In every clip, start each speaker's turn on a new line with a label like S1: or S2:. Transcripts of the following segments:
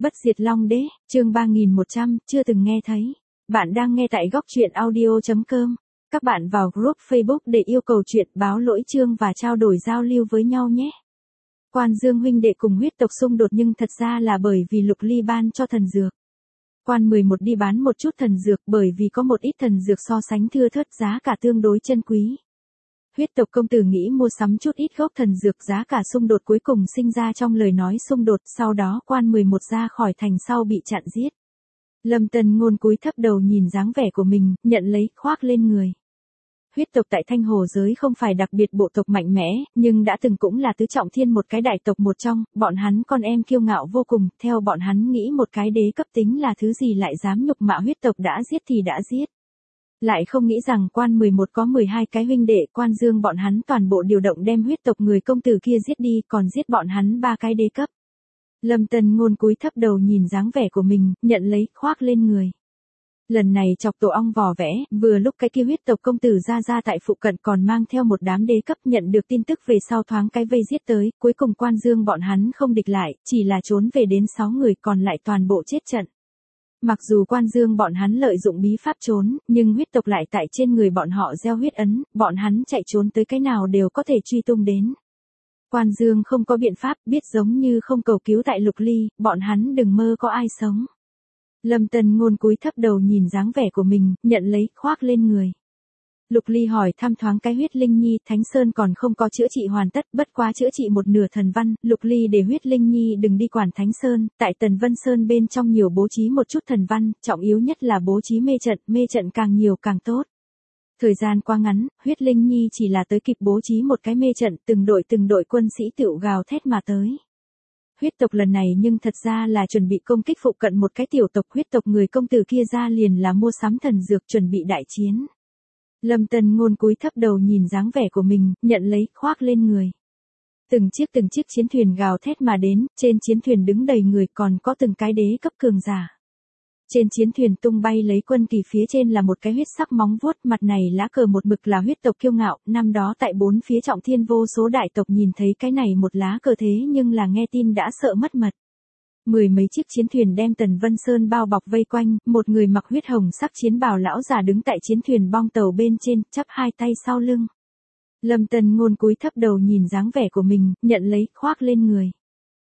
S1: Bất diệt Long Đế, chương 3100, chưa từng nghe thấy. Bạn đang nghe tại góc truyện audio.com. Các bạn vào group Facebook để yêu cầu chuyện báo lỗi chương và trao đổi giao lưu với nhau nhé. Quan Dương huynh đệ cùng huyết tộc xung đột nhưng thật ra là bởi vì Lục Ly ban cho thần dược. Quan 11 đi bán một chút thần dược bởi vì có một ít thần dược so sánh thưa thớt giá cả tương đối chân quý. Huyết tộc công tử nghĩ mua sắm chút ít gốc thần dược giá cả xung đột cuối cùng sinh ra trong lời nói xung đột sau đó quan 11 ra khỏi thành sau bị chặn giết. Lâm Tân Ngôn cúi thấp đầu nhìn dáng vẻ của mình, nhận lấy, khoác lên người. Huyết tộc tại Thanh Hồ giới không phải đặc biệt bộ tộc mạnh mẽ, nhưng đã từng cũng là tứ trọng thiên một cái đại tộc một trong, bọn hắn con em kiêu ngạo vô cùng, theo bọn hắn nghĩ một cái đế cấp tính là thứ gì lại dám nhục mạ huyết tộc đã giết thì đã giết. Lại không nghĩ rằng quan 11 có 12 cái huynh đệ Quan Dương bọn hắn toàn bộ điều động đem huyết tộc người công tử kia giết đi còn giết bọn hắn 3 cái đế cấp. Lâm Tân Ngôn cúi thấp đầu nhìn dáng vẻ của mình, nhận lấy, khoác lên người. Lần này chọc tổ ong vò vẽ, vừa lúc cái kia huyết tộc công tử ra tại phụ cận còn mang theo một đám đế cấp nhận được tin tức về sau thoáng cái vây giết tới, cuối cùng Quan Dương bọn hắn không địch lại, chỉ là trốn về đến 6 người còn lại toàn bộ chết trận. Mặc dù Quan Dương bọn hắn lợi dụng bí pháp trốn, nhưng huyết tộc lại tại trên người bọn họ gieo huyết ấn, bọn hắn chạy trốn tới cái nào đều có thể truy tung đến. Quan Dương không có biện pháp, biết giống như không cầu cứu tại Lục Ly, bọn hắn đừng mơ có ai sống. Lâm Tân Ngôn cúi thấp đầu nhìn dáng vẻ của mình, nhận lấy, khoác lên người. Lục Ly hỏi thăm thoáng cái huyết linh nhi, Thánh Sơn còn không có chữa trị hoàn tất, bất quá chữa trị một nửa thần văn, Lục Ly để huyết linh nhi đừng đi quản Thánh Sơn, tại Tần Vân Sơn bên trong nhiều bố trí một chút thần văn, trọng yếu nhất là bố trí mê trận càng nhiều càng tốt. Thời gian quá ngắn, huyết linh nhi chỉ là tới kịp bố trí một cái mê trận, từng đội quân sĩ tựu gào thét mà tới. Huyết tộc lần này nhưng thật ra là chuẩn bị công kích phụ cận một cái tiểu tộc, huyết tộc người công tử kia ra liền là mua sắm thần dược chuẩn bị đại chiến. Lâm Tân Ngôn cúi thấp đầu nhìn dáng vẻ của mình, nhận lấy, khoác lên người. Từng chiếc chiến thuyền gào thét mà đến, trên chiến thuyền đứng đầy người còn có từng cái đế cấp cường giả. Trên chiến thuyền tung bay lấy quân kỳ phía trên là một cái huyết sắc móng vuốt, mặt này lá cờ một mực là huyết tộc kiêu ngạo, năm đó tại 4 phía trọng thiên vô số đại tộc nhìn thấy cái này một lá cờ thế nhưng là nghe tin đã sợ mất mật. Mười mấy chiếc chiến thuyền đem Tần Vân Sơn bao bọc vây quanh, một người mặc huyết hồng sắc chiến bào lão già đứng tại chiến thuyền bong tàu bên trên, chắp hai tay sau lưng. Lâm Tân Ngôn cúi thấp đầu nhìn dáng vẻ của mình, nhận lấy, khoác lên người.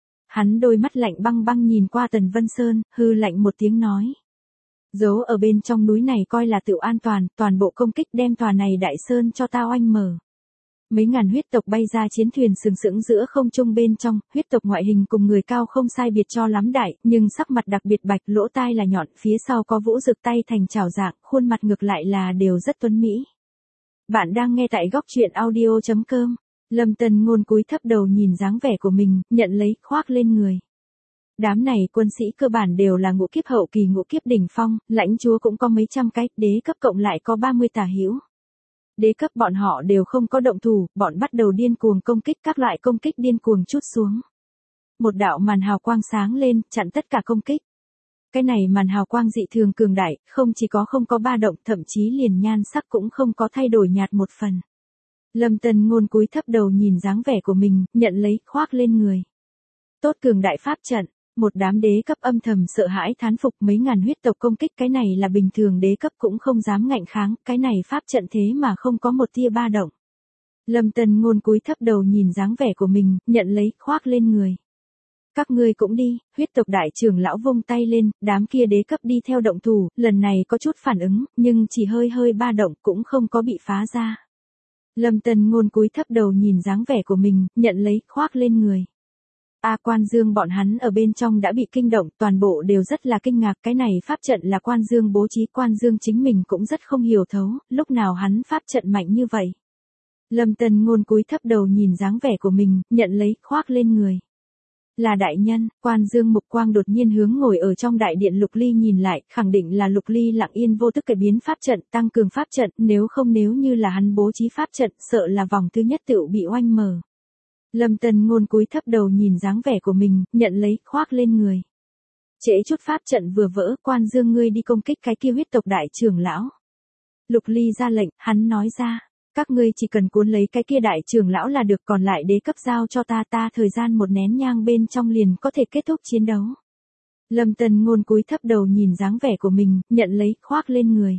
S1: Hắn đôi mắt lạnh băng nhìn qua Tần Vân Sơn, hư lạnh một tiếng nói. Giấu ở bên trong núi này coi là tự an toàn, toàn bộ công kích đem tòa này đại sơn cho tao oanh mở. Mấy ngàn huyết tộc bay ra chiến thuyền sừng sững giữa không trung bên trong, huyết tộc ngoại hình cùng người cao không sai biệt cho lắm đại, nhưng sắc mặt đặc biệt bạch, lỗ tai là nhọn, phía sau có vũ rực tay thành chảo dạng, khuôn mặt ngược lại là đều rất tuấn mỹ. Bạn đang nghe tại góc truyện audio.com. Lâm Tân Ngôn cúi thấp đầu nhìn dáng vẻ của mình, nhận lấy, khoác lên người. Đám này quân sĩ cơ bản đều là ngũ kiếp hậu kỳ ngũ kiếp đỉnh phong, lãnh chúa cũng có mấy trăm cái, đế cấp cộng lại có 30 tà hữu. Đế cấp bọn họ đều không có động thủ, bọn bắt đầu điên cuồng công kích, các loại công kích điên cuồng trút xuống. Một đạo màn hào quang sáng lên, chặn tất cả công kích. Cái này màn hào quang dị thường cường đại, không có ba động, thậm chí liền nhan sắc cũng không có thay đổi nhạt một phần. Lâm Tân Ngôn cúi thấp đầu nhìn dáng vẻ của mình, nhận lấy, khoác lên người. Tốt cường đại pháp trận, một đám đế cấp âm thầm sợ hãi thán phục, mấy ngàn huyết tộc công kích cái này là bình thường đế cấp cũng không dám ngạnh kháng, cái này pháp trận thế mà không có một tia ba động. Lâm Tân Ngôn cúi thấp đầu nhìn dáng vẻ của mình, nhận lấy, khoác lên người. Các ngươi cũng đi, huyết tộc đại trưởng lão vung tay lên, đám kia đế cấp đi theo động thủ, lần này có chút phản ứng, nhưng chỉ hơi ba động cũng không có bị phá ra. Lâm Tân Ngôn cúi thấp đầu nhìn dáng vẻ của mình, nhận lấy, khoác lên người. Quan Dương bọn hắn ở bên trong đã bị kinh động, toàn bộ đều rất là kinh ngạc, cái này pháp trận là Quan Dương bố trí, Quan Dương chính mình cũng rất không hiểu thấu, lúc nào hắn pháp trận mạnh như vậy. Lâm Tân Ngôn cúi thấp đầu nhìn dáng vẻ của mình, nhận lấy, khoác lên người. Là đại nhân, Quan Dương mục quang đột nhiên hướng ngồi ở trong đại điện Lục Ly nhìn lại, khẳng định là Lục Ly lặng yên vô thức cải biến pháp trận, tăng cường pháp trận, nếu như là hắn bố trí pháp trận, sợ là vòng thứ nhất tựu bị oanh mở. Lâm Tân Ngôn cúi thấp đầu nhìn dáng vẻ của mình, nhận lấy, khoác lên người. Trễ chút pháp trận vừa vỡ, Quan Dương ngươi đi công kích cái kia huyết tộc đại trưởng lão. Lục Ly ra lệnh, hắn nói ra, các ngươi chỉ cần cuốn lấy cái kia đại trưởng lão là được, còn lại đế cấp giao cho ta, thời gian một nén nhang bên trong liền có thể kết thúc chiến đấu. Lâm Tân Ngôn cúi thấp đầu nhìn dáng vẻ của mình, nhận lấy, khoác lên người.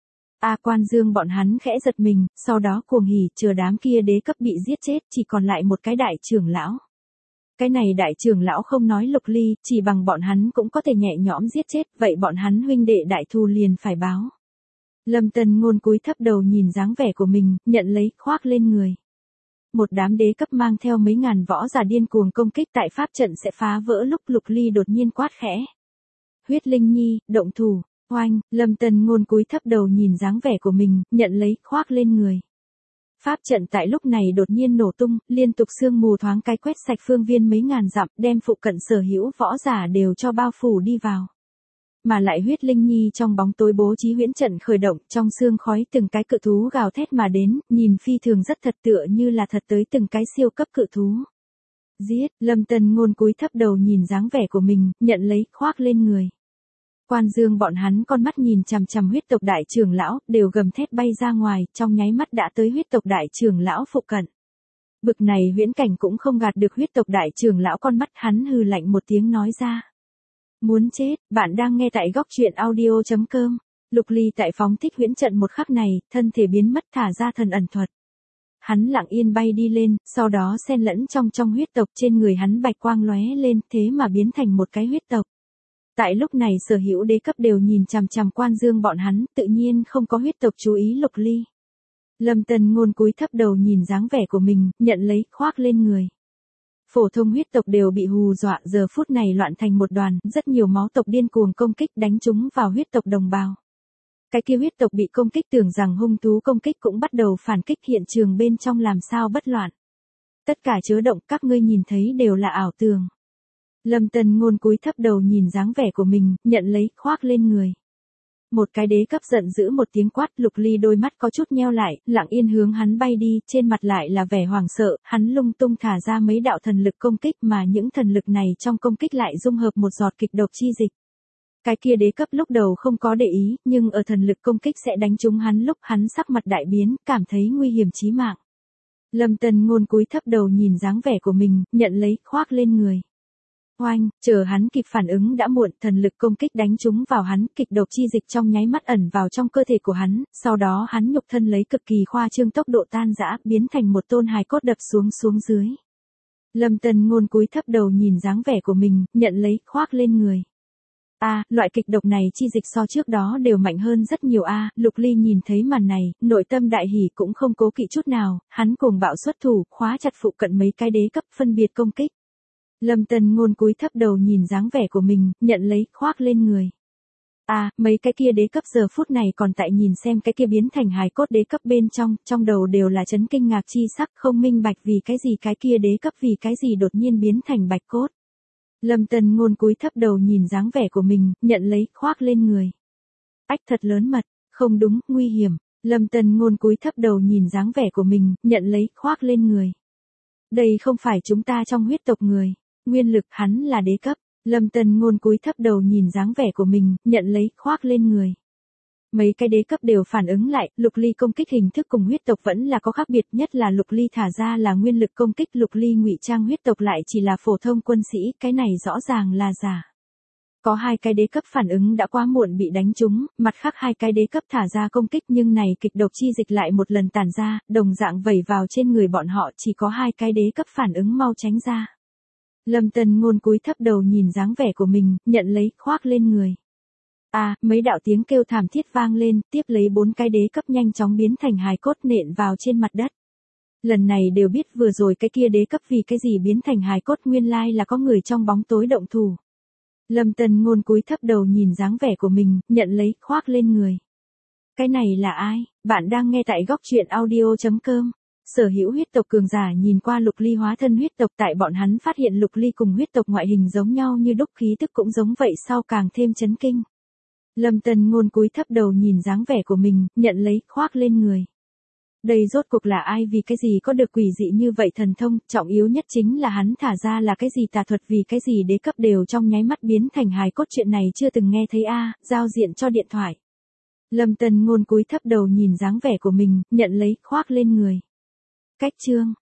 S1: Quan Dương bọn hắn khẽ giật mình, sau đó cuồng hỉ, chờ đám kia đế cấp bị giết chết, chỉ còn lại một cái đại trưởng lão. Cái này đại trưởng lão không nói Lục Ly, chỉ bằng bọn hắn cũng có thể nhẹ nhõm giết chết, vậy bọn hắn huynh đệ đại thù liền phải báo. Lâm Tân Ngôn cúi thấp đầu nhìn dáng vẻ của mình, nhận lấy, khoác lên người. Một đám đế cấp mang theo mấy ngàn võ giả điên cuồng công kích tại pháp trận sẽ phá vỡ lúc Lục Ly đột nhiên quát khẽ. Huyết Linh Nhi, động thủ, oanh, Lâm Tân Ngôn cúi thấp đầu nhìn dáng vẻ của mình, nhận lấy, khoác lên người. Pháp trận tại lúc này đột nhiên nổ tung, liên tục sương mù thoáng cái quét sạch phương viên mấy ngàn dặm, đem phụ cận sở hữu võ giả đều cho bao phủ đi vào. Mà lại Huyết Linh Nhi trong bóng tối bố trí huyễn trận khởi động, trong sương khói từng cái cự thú gào thét mà đến, nhìn phi thường rất thật tựa như là thật tới từng cái siêu cấp cự thú. Giết, Lâm Tân Ngôn cúi thấp đầu nhìn dáng vẻ của mình, nhận lấy, khoác lên người. Quan Dương bọn hắn con mắt nhìn chằm chằm huyết tộc đại trưởng lão, đều gầm thét bay ra ngoài, trong nháy mắt đã tới huyết tộc đại trưởng lão phụ cận. Bực này huyễn cảnh cũng không gạt được huyết tộc đại trưởng lão con mắt, hắn hừ lạnh một tiếng nói ra. Muốn chết, bạn đang nghe tại góc truyện audio.com. Lục Ly tại phóng thích huyễn trận một khắc này, thân thể biến mất thả ra thần ẩn thuật. Hắn lặng yên bay đi lên, sau đó xen lẫn trong huyết tộc, trên người hắn bạch quang lóe lên, thế mà biến thành một cái huyết tộc. Tại lúc này sở hữu đế cấp đều nhìn chằm chằm Quan Dương bọn hắn, tự nhiên không có huyết tộc chú ý Lục Ly. Lâm Tân Ngôn cúi thấp đầu nhìn dáng vẻ của mình, nhận lấy, khoác lên người. Phổ thông huyết tộc đều bị hù dọa, giờ phút này loạn thành một đoàn, rất nhiều máu tộc điên cuồng công kích đánh chúng vào huyết tộc đồng bào. Cái kia huyết tộc bị công kích tưởng rằng hung thú công kích cũng bắt đầu phản kích, hiện trường bên trong làm sao bất loạn. Tất cả chớ động, các ngươi nhìn thấy đều là ảo tưởng. Lâm Tân Ngôn cúi thấp đầu nhìn dáng vẻ của mình, nhận lấy, khoác lên người. Một cái đế cấp giận dữ một tiếng quát, Lục Ly đôi mắt có chút nheo lại, lặng yên hướng hắn bay đi, trên mặt lại là vẻ hoảng sợ, hắn lung tung thả ra mấy đạo thần lực công kích mà những thần lực này trong công kích lại dung hợp một giọt kịch độc chi dịch. Cái kia đế cấp lúc đầu không có để ý, nhưng ở thần lực công kích sẽ đánh trúng hắn lúc hắn sắc mặt đại biến, cảm thấy nguy hiểm chí mạng. Lâm Tân Ngôn cúi thấp đầu nhìn dáng vẻ của mình, nhận lấy, khoác lên người. Oanh, chờ hắn kịp phản ứng đã muộn, thần lực công kích đánh trúng vào hắn, kịch độc chi dịch trong nháy mắt ẩn vào trong cơ thể của hắn, sau đó hắn nhục thân lấy cực kỳ khoa trương tốc độ tan rã, biến thành một tôn hài cốt đập xuống dưới. Lâm Tân Ngôn cúi thấp đầu nhìn dáng vẻ của mình, nhận lấy, khoác lên người. Loại kịch độc này chi dịch so trước đó đều mạnh hơn rất nhiều Lục Ly nhìn thấy màn này, nội tâm đại hỉ cũng không cố kỵ chút nào, hắn cuồng bạo xuất thủ, khóa chặt phụ cận mấy cái đế cấp phân biệt công kích. Lâm Tân Ngôn cúi thấp đầu nhìn dáng vẻ của mình, nhận lấy, khoác lên người. Mấy cái kia đế cấp giờ phút này còn tại nhìn xem cái kia biến thành hài cốt đế cấp bên trong đầu đều là chấn kinh ngạc chi sắc, không minh bạch vì cái gì cái kia đế cấp vì cái gì đột nhiên biến thành bạch cốt. Lâm Tân Ngôn cúi thấp đầu nhìn dáng vẻ của mình, nhận lấy, khoác lên người. Thật lớn mật, không đúng, nguy hiểm. Lâm Tân Ngôn cúi thấp đầu nhìn dáng vẻ của mình, nhận lấy, khoác lên người. Đây không phải chúng ta trong huyết tộc người. Nguyên lực hắn là đế cấp. Lâm Tân Ngôn cúi thấp đầu nhìn dáng vẻ của mình, nhận lấy, khoác lên người. Mấy cái đế cấp đều phản ứng lại, Lục Ly công kích hình thức cùng huyết tộc vẫn là có khác biệt, nhất là Lục Ly thả ra là nguyên lực công kích, Lục Ly ngụy trang huyết tộc lại chỉ là phổ thông quân sĩ, cái này rõ ràng là giả. Có hai cái đế cấp phản ứng đã quá muộn bị đánh trúng, mặt khác hai cái đế cấp thả ra công kích nhưng này kịch độc chi dịch lại một lần tản ra, đồng dạng vẩy vào trên người bọn họ, chỉ có hai cái đế cấp phản ứng mau tránh ra. Lâm Tân Ngôn cúi thấp đầu nhìn dáng vẻ của mình, nhận lấy, khoác lên người. Mấy đạo tiếng kêu thảm thiết vang lên, tiếp lấy 4 cái đế cấp nhanh chóng biến thành hài cốt nện vào trên mặt đất. Lần này đều biết vừa rồi cái kia đế cấp vì cái gì biến thành hài cốt, nguyên lai là có người trong bóng tối động thủ. Lâm Tân Ngôn cúi thấp đầu nhìn dáng vẻ của mình, nhận lấy, khoác lên người. Cái này là ai? Bạn đang nghe tại góc truyện audio.com. Sở hữu huyết tộc cường giả nhìn qua Lục Ly hóa thân huyết tộc, tại bọn hắn phát hiện Lục Ly cùng huyết tộc ngoại hình giống nhau như đúc, khí tức cũng giống vậy, sau càng thêm chấn kinh. Lâm Tân Ngôn cúi thấp đầu nhìn dáng vẻ của mình, nhận lấy, khoác lên người. Đây rốt cuộc là ai, vì cái gì có được quỷ dị như vậy thần thông, trọng yếu nhất chính là hắn thả ra là cái gì tà thuật, vì cái gì đế cấp đều trong nháy mắt biến thành hài cốt, chuyện này chưa từng nghe thấy giao diện cho điện thoại. Lâm Tân Ngôn cúi thấp đầu nhìn dáng vẻ của mình, nhận lấy, khoác lên người. Cách chương